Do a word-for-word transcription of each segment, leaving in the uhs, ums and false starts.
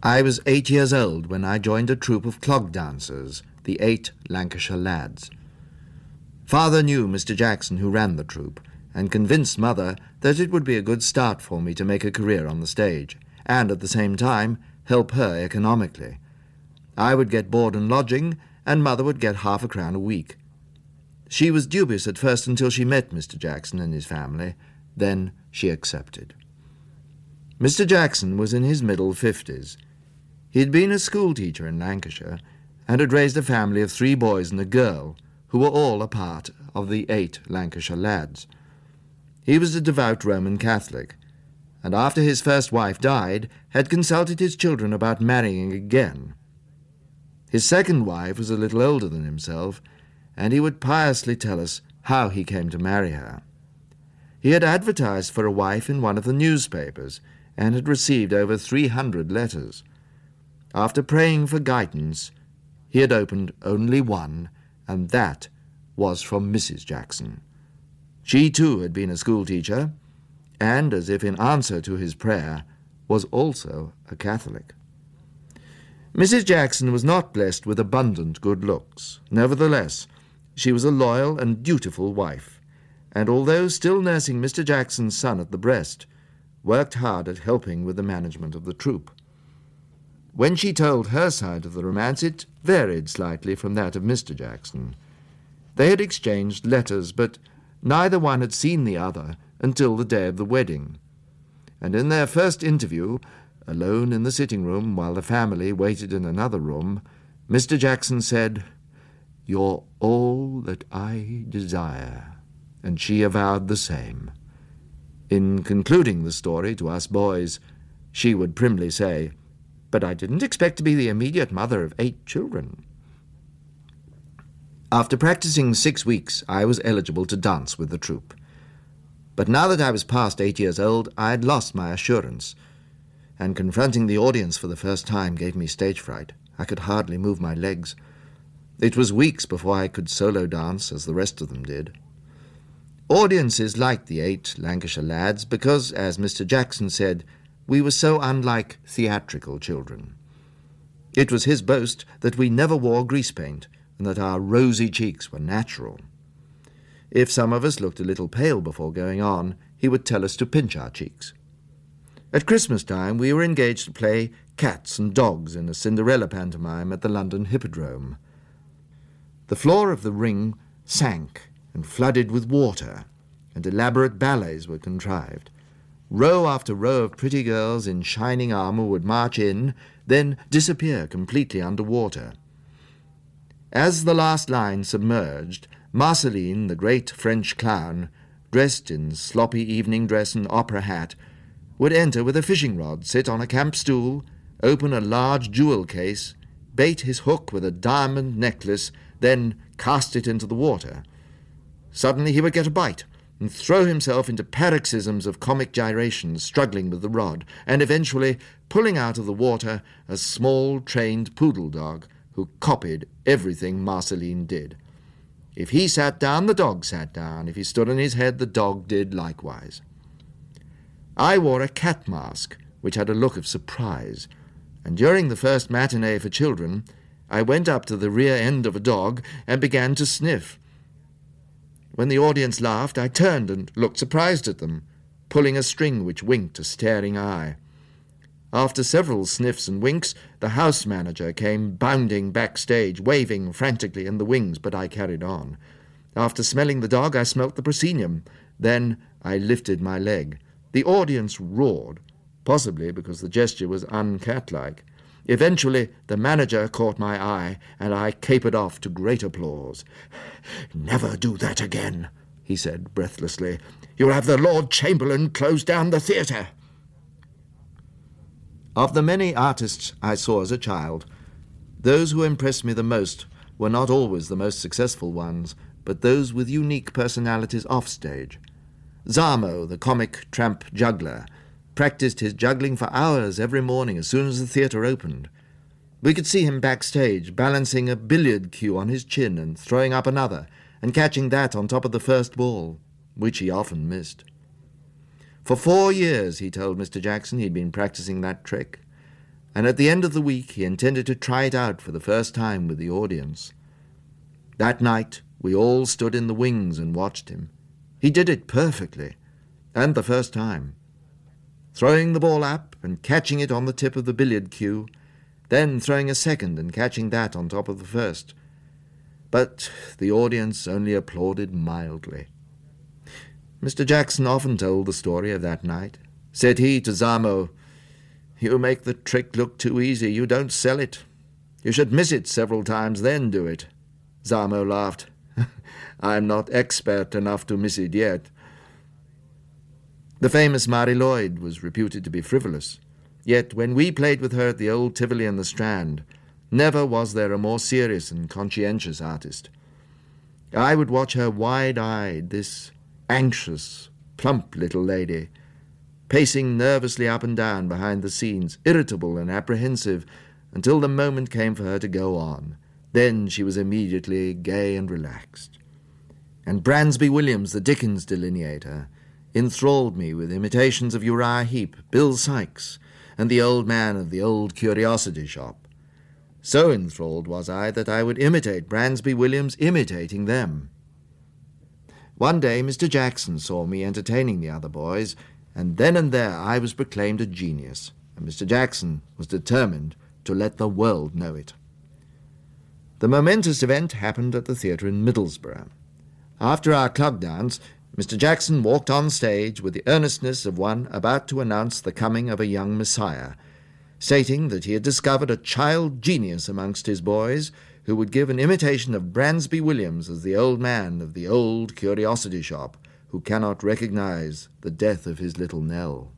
I was eight years old when I joined a troupe of clog dancers, the Eight Lancashire Lads. Father knew Mister Jackson, who ran the troupe, and convinced Mother that it would be a good start for me to make a career on the stage, and at the same time help her economically. I would get board and lodging, and Mother would get half a crown a week. She was dubious at first until she met Mister Jackson and his family. Then she accepted. Mister Jackson was in his middle fifties. He had been a schoolteacher in Lancashire and had raised a family of three boys and a girl, who were all a part of the Eight Lancashire Lads. He was a devout Roman Catholic, and after his first wife died, had consulted his children about marrying again. His second wife was a little older than himself, and he would piously tell us how he came to marry her. He had advertised for a wife in one of the newspapers, and had received over three hundred letters. After praying for guidance, he had opened only one, and that was from Missus Jackson. She too had been a schoolteacher, and, as if in answer to his prayer, was also a Catholic. Missus Jackson was not blessed with abundant good looks. Nevertheless, she was a loyal and dutiful wife, and although still nursing Mister Jackson's son at the breast, worked hard at helping with the management of the troupe. When she told her side of the romance, it varied slightly from that of Mister Jackson. They had exchanged letters, but neither one had seen the other until the day of the wedding. And in their first interview, alone in the sitting-room while the family waited in another room, Mister Jackson said, "You're all that I desire," and she avowed the same. In concluding the story to us boys, she would primly say, "But I didn't expect to be the immediate mother of eight children." After practicing six weeks, I was eligible to dance with the troupe. But now that I was past eight years old, I had lost my assurance, and confronting the audience for the first time gave me stage fright. I could hardly move my legs. It was weeks before I could solo dance as the rest of them did. Audiences liked the Eight Lancashire Lads because, as Mister Jackson said, we were so unlike theatrical children. It was his boast that we never wore grease paint and that our rosy cheeks were natural. If some of us looked a little pale before going on, he would tell us to pinch our cheeks. At Christmas time we were engaged to play cats and dogs in a Cinderella pantomime at the London Hippodrome. The floor of the ring sank and flooded with water, and elaborate ballets were contrived. Row after row of pretty girls in shining armour would march in, then disappear completely under water. As the last line submerged, Marceline, the great French clown, dressed in sloppy evening dress and opera hat, would enter with a fishing rod, sit on a camp stool, open a large jewel case, bait his hook with a diamond necklace, then cast it into the water. Suddenly he would get a bite, and throw himself into paroxysms of comic gyrations, struggling with the rod, and eventually pulling out of the water a small, trained poodle dog who copied everything Marceline did. If he sat down, the dog sat down. If he stood on his head, the dog did likewise. I wore a cat mask, which had a look of surprise, and during the first matinee for children, I went up to the rear end of a dog and began to sniff. When the audience laughed, I turned and looked surprised at them, pulling a string which winked a staring eye. After several sniffs and winks, the house manager came bounding backstage, waving frantically in the wings, but I carried on. After smelling the dog, I smelt the proscenium. Then I lifted my leg. The audience roared, possibly because the gesture was uncat-like. Eventually, the manager caught my eye, and I capered off to great applause. "Never do that again," he said breathlessly. "You'll have the Lord Chamberlain close down the theatre." Of the many artists I saw as a child, those who impressed me the most were not always the most successful ones, but those with unique personalities offstage. Zamo, the comic tramp juggler, practiced his juggling for hours every morning as soon as the theatre opened. We could see him backstage, balancing a billiard cue on his chin and throwing up another, and catching that on top of the first ball, which he often missed. For four years, he told Mister Jackson, he'd been practicing that trick, and at the end of the week he intended to try it out for the first time with the audience. That night we all stood in the wings and watched him. He did it perfectly, and the first time. Throwing the ball up and catching it on the tip of the billiard cue, then throwing a second and catching that on top of the first. But the audience only applauded mildly. Mister Jackson often told the story of that night. Said he to Zamo, "You make the trick look too easy. You don't sell it. You should miss it several times, then do it." Zamo laughed. "I'm not expert enough to miss it yet." The famous Marie Lloyd was reputed to be frivolous. Yet when we played with her at the old Tivoli in the Strand, never was there a more serious and conscientious artist. I would watch her wide-eyed, this anxious, plump little lady, pacing nervously up and down behind the scenes, irritable and apprehensive, until the moment came for her to go on. Then she was immediately gay and relaxed. And Bransby Williams, the Dickens delineator, enthralled me with imitations of Uriah Heep, Bill Sykes, and the old man of the old curiosity shop. So enthralled was I that I would imitate Bransby Williams imitating them. One day Mister Jackson saw me entertaining the other boys, and then and there I was proclaimed a genius, and Mister Jackson was determined to let the world know it. The momentous event happened at the theatre in Middlesbrough. After our club dance, Mister Jackson walked on stage with the earnestness of one about to announce the coming of a young Messiah, stating that he had discovered a child genius amongst his boys who would give an imitation of Bransby Williams as the old man of the old curiosity shop who cannot recognize the death of his little Nell.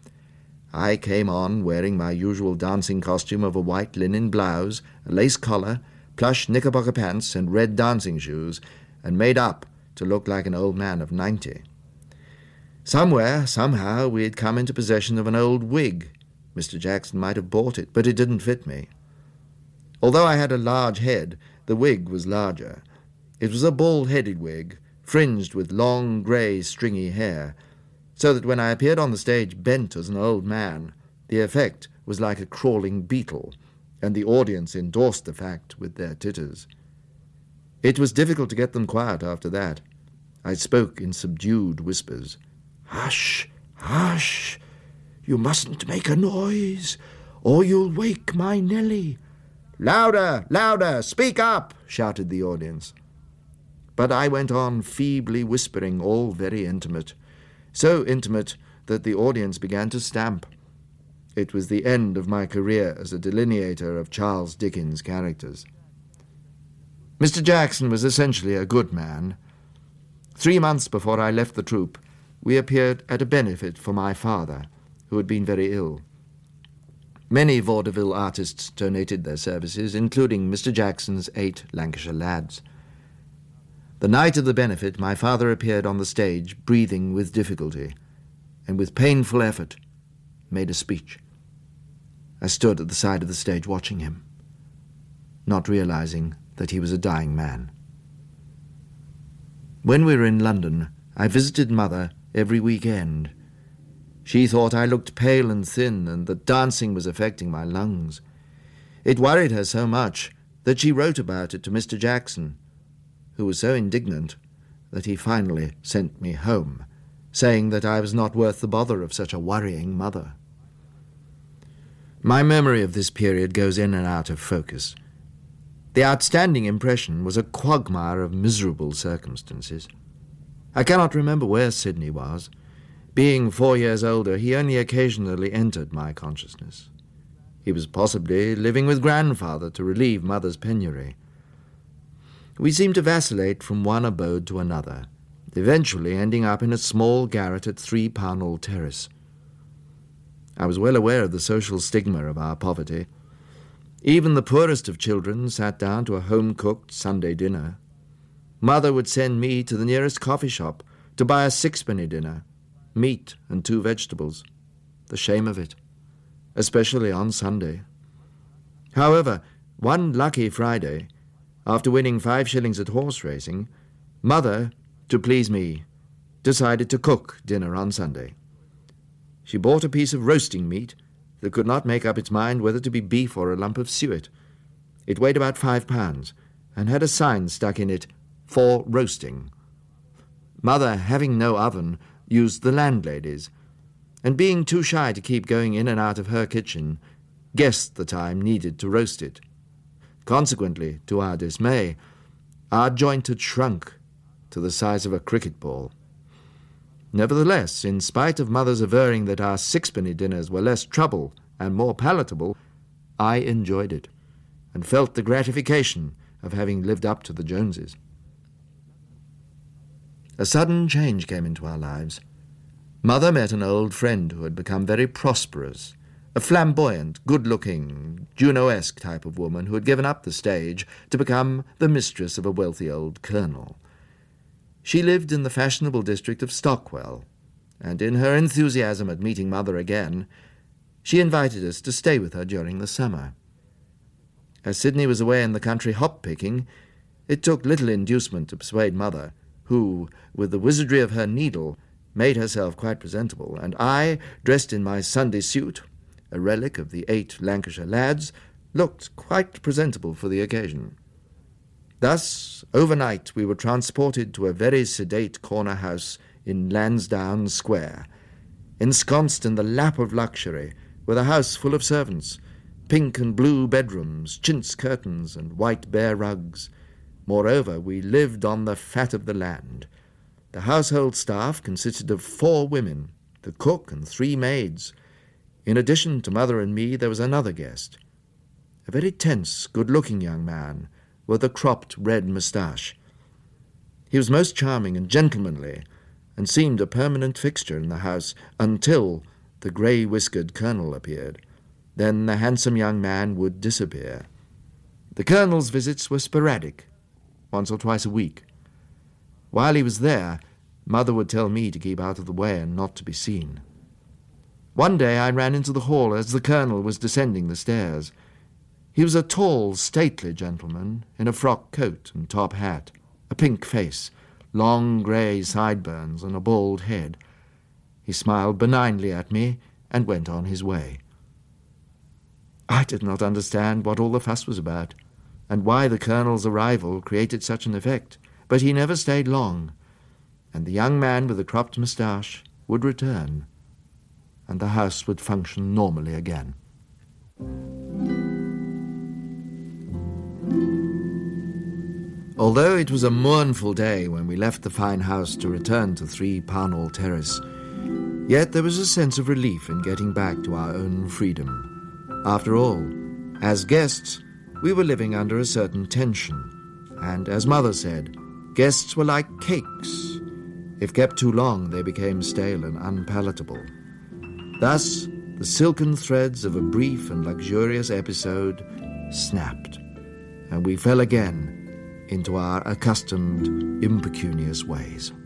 I came on wearing my usual dancing costume of a white linen blouse, a lace collar, plush knickerbocker pants, and red dancing shoes, and made up to look like an old man of ninety. Somewhere, somehow, we had come into possession of an old wig. Mister Jackson might have bought it, but it didn't fit me. Although I had a large head, the wig was larger. It was a bald-headed wig, fringed with long, grey, stringy hair, so that when I appeared on the stage bent as an old man, the effect was like a crawling beetle, and the audience endorsed the fact with their titters. It was difficult to get them quiet after that. I spoke in subdued whispers. "Hush, hush! You mustn't make a noise, or you'll wake my Nellie." "Louder, louder! Speak up!" shouted the audience. But I went on feebly whispering, all very intimate, so intimate that the audience began to stamp. It was the end of my career as a delineator of Charles Dickens' characters. Mister Jackson was essentially a good man. Three months before I left the troupe, we appeared at a benefit for my father, who had been very ill. Many vaudeville artists donated their services, including Mister Jackson's eight Lancashire lads. The night of the benefit, my father appeared on the stage, breathing with difficulty, and with painful effort made a speech. I stood at the side of the stage watching him, not realizing that he was a dying man. When we were in London, I visited Mother every weekend. She thought I looked pale and thin and that dancing was affecting my lungs. It worried her so much that she wrote about it to Mister Jackson, who was so indignant that he finally sent me home, saying that I was not worth the bother of such a worrying mother. My memory of this period goes in and out of focus. The outstanding impression was a quagmire of miserable circumstances. I cannot remember where Sidney was. Being four years older, he only occasionally entered my consciousness. He was possibly living with grandfather to relieve Mother's penury. We seemed to vacillate from one abode to another, eventually ending up in a small garret at Three Pownall Terrace. I was well aware of the social stigma of our poverty. Even the poorest of children sat down to a home-cooked Sunday dinner. Mother would send me to the nearest coffee shop to buy a sixpenny dinner, meat and two vegetables. The shame of it, especially on Sunday. However, one lucky Friday, after winning five shillings at horse racing, Mother, to please me, decided to cook dinner on Sunday. She bought a piece of roasting meat, that could not make up its mind whether to be beef or a lump of suet. It weighed about five pounds, and had a sign stuck in it, "For roasting." Mother, having no oven, used the landlady's, and being too shy to keep going in and out of her kitchen, guessed the time needed to roast it. Consequently, to our dismay, our joint had shrunk to the size of a cricket ball. Nevertheless, in spite of Mother's averring that our sixpenny dinners were less trouble and more palatable, I enjoyed it, and felt the gratification of having lived up to the Joneses. A sudden change came into our lives. Mother met an old friend who had become very prosperous, a flamboyant, good-looking, Juno-esque type of woman who had given up the stage to become the mistress of a wealthy old colonel. She lived in the fashionable district of Stockwell, and in her enthusiasm at meeting Mother again, she invited us to stay with her during the summer. As Sidney was away in the country hop-picking, it took little inducement to persuade Mother, who, with the wizardry of her needle, made herself quite presentable, and I, dressed in my Sunday suit, a relic of the eight Lancashire lads, looked quite presentable for the occasion. Thus, overnight, we were transported to a very sedate corner house in Lansdowne Square, ensconced in the lap of luxury, with a house full of servants, pink and blue bedrooms, chintz curtains, and white bear rugs. Moreover, we lived on the fat of the land. The household staff consisted of four women, the cook and three maids. In addition to Mother and me, there was another guest, a very tense, good-looking young man with a cropped red moustache. He was most charming and gentlemanly, and seemed a permanent fixture in the house until the grey-whiskered colonel appeared. Then the handsome young man would disappear. The colonel's visits were sporadic, once or twice a week. While he was there, Mother would tell me to keep out of the way and not to be seen. One day I ran into the hall as the colonel was descending the stairs. He was a tall, stately gentleman in a frock coat and top hat, a pink face, long grey sideburns, and a bald head. He smiled benignly at me and went on his way. I did not understand what all the fuss was about, and why the colonel's arrival created such an effect, but he never stayed long, and the young man with the cropped moustache would return, and the house would function normally again. Although it was a mournful day when we left the fine house to return to three Parnell Terrace, yet there was a sense of relief in getting back to our own freedom. After all, as guests, we were living under a certain tension, and, as Mother said, guests were like cakes. If kept too long, they became stale and unpalatable. Thus, the silken threads of a brief and luxurious episode snapped, and we fell again into our accustomed impecunious ways.